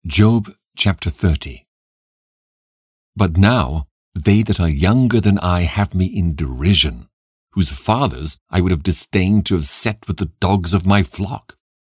Job chapter 30. But now they that are younger than I have me in derision, whose fathers I would have disdained to have set with the dogs of my flock.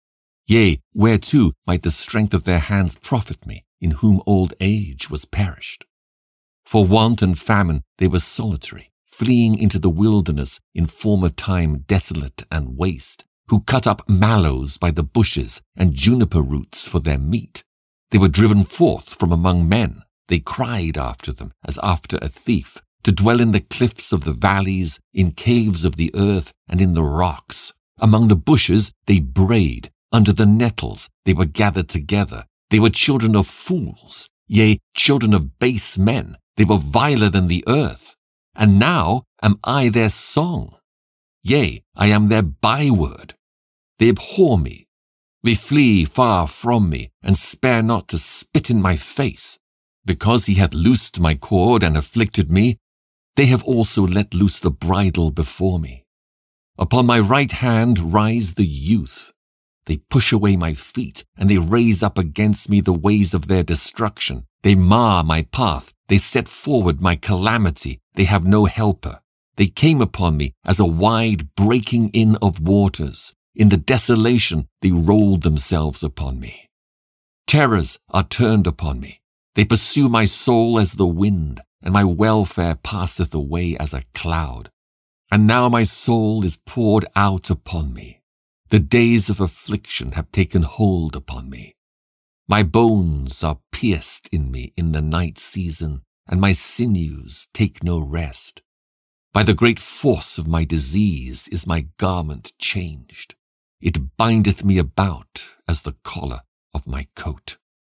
Yea, whereto might the strength of their hands profit me, in whom old age was perished? For want and famine they were solitary, fleeing into the wilderness in former time desolate and waste, who cut up mallows by the bushes and juniper roots for their meat. They were driven forth from among men. They cried after them as after a thief, to dwell in the cliffs of the valleys, in caves of the earth, and in the rocks. Among the bushes they brayed, under the nettles they were gathered together. They were children of fools, yea, children of base men. They were viler than the earth. And now am I their song. Yea, I am their byword. They abhor me. They flee far from me, and spare not to spit in my face. Because he hath loosed my cord and afflicted me, they have also let loose the bridle before me. Upon my right hand rise the youth. They push away my feet, and they raise up against me the ways of their destruction. They mar my path. They set forward my calamity. They have no helper. They came upon me as a wide breaking in of waters. In the desolation they rolled themselves upon me. Terrors are turned upon me. They pursue my soul as the wind, and my welfare passeth away as a cloud. And now my soul is poured out upon me. The days of affliction have taken hold upon me. My bones are pierced in me in the night season, and my sinews take no rest. By the great force of my disease is my garment changed. It bindeth me about as the collar of my coat.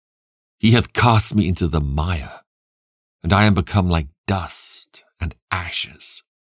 He hath cast me into the mire, and I am become like dust and ashes.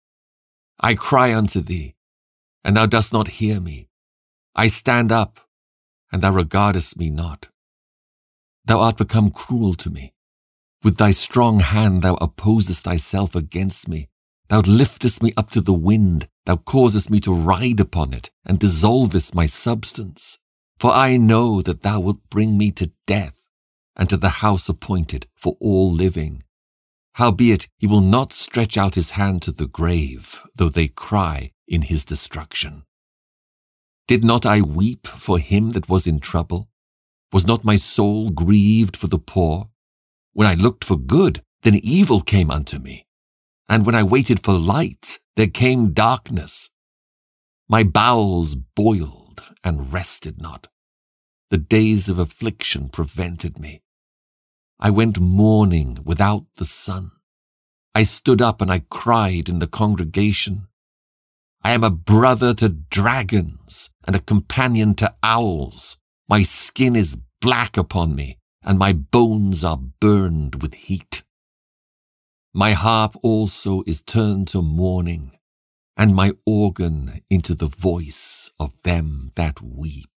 I cry unto thee, and thou dost not hear me. I stand up, and thou regardest me not. Thou art become cruel to me. With thy strong hand thou opposest thyself against me. Thou liftest me up to the wind. Thou causest me to ride upon it, and dissolvest my substance. For I know that thou wilt bring me to death, and to the house appointed for all living. Howbeit he will not stretch out his hand to the grave, though they cry in his destruction. Did not I weep for him that was in trouble? Was not my soul grieved for the poor? When I looked for good, then evil came unto me. And when I waited for light, there came darkness. My bowels boiled and rested not. The days of affliction prevented me. I went mourning without the sun. I stood up and I cried in the congregation. I am a brother to dragons and a companion to owls. My skin is black upon me, and my bones are burned with heat. My harp also is turned to mourning, and my organ into the voice of them that weep.